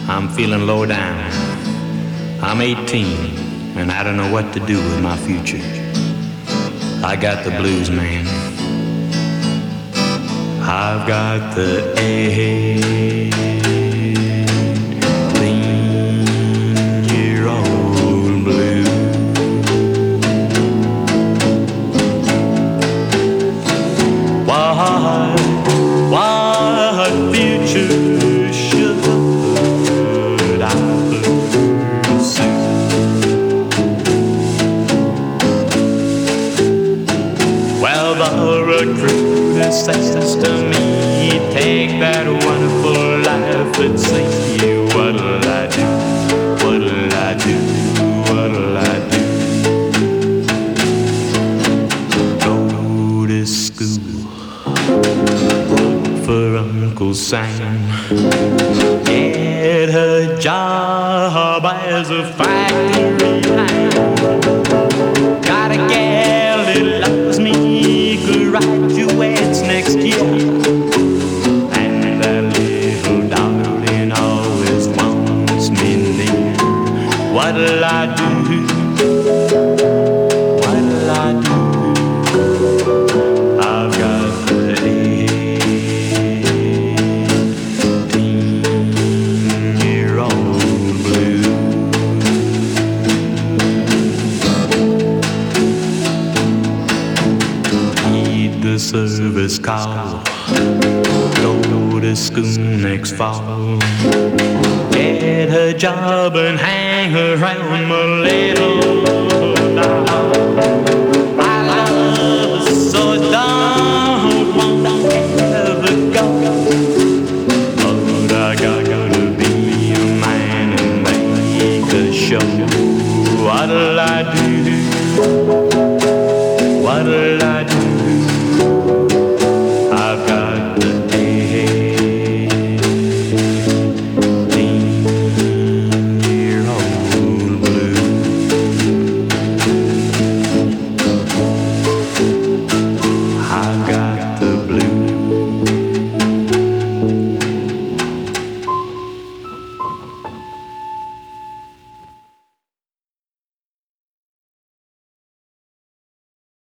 I'm feeling low down. I'm 18 and I don't know what to do with my future. I got the blues, man. I've got the 18-year-old blues. What future should I pursue? Well, the recruiter says to me, take that wonderful life and see. What'll I do? What'll I do? What'll I do? Go to school for Uncle Sam, get a job as a factory hand. Got a gal that loves me, graduates next year, and that little darling always wants me near. What'll I do? What'll I do? I've got the 18-year-old blues. Heed the service call, go to school next fall, get a job and hang around my little doll. My love is so dumb, won't ever go. But I gotta be a man and make a show. What'll I do? What'll